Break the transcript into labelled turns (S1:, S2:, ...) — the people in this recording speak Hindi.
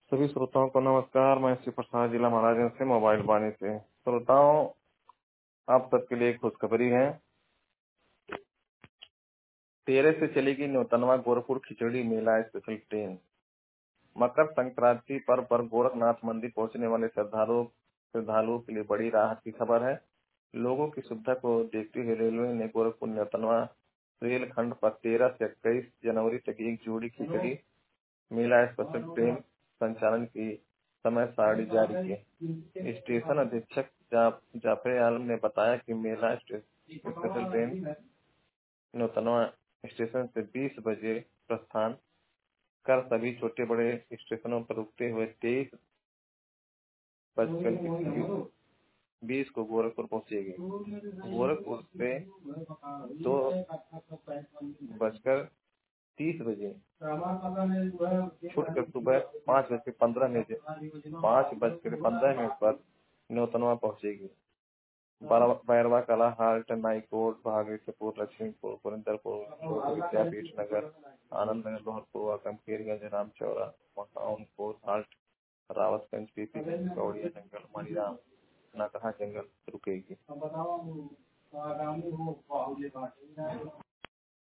S1: सभी श्रोताओं को नमस्कार। मैं श्री प्रसाद, जिला महाराजगंज से मोबाइल वाणी से। श्रोताओं, आप सबके लिए खुशखबरी है। 13 से चलेगी नौतनवा गोरखपुर खिचड़ी मेला स्पेशल ट्रेन। मकर संक्रांति पर्व पर गोरखनाथ मंदिर पहुंचने वाले श्रद्धालुओं के लिए बड़ी राहत की खबर है। लोगों की सुविधा को देखते हुए रेलवे ने गोरखपुर नौतनवा रेलखंड पर 13 से 21 जनवरी तक एक जोड़ी खिचड़ी मेला स्पेशल ट्रेन संचालन की समय सारणी जारी की। स्टेशन अधीक्षक जाफर आलम ने बताया कि मेला स्पेशल ट्रेन नौतनवा स्टेशन से 20 बजे प्रस्थान कर सभी छोटे बड़े स्टेशनों पर रुकते हुए 23:20 को गोरखपुर पहुंचेगी। गोरखपुर से 2:30 छूटकर सुबह 5:15 पर नौतनवा पहुंचेगी। बैरवा कला, हाल्ट, नाईकोट, भागीरथपुर, लक्ष्मीपुर, पुरिंदरपुर, विद्यापीठ नगर, आनंद नगर, लोहरपुर, कमकेरगंज, रामचौरा, मकाउनपुर, हाल्ट, रावतगंज, पीपीगंज, कौड़िया जंगल, मरियाम, नकहा जंगल रुकेगी।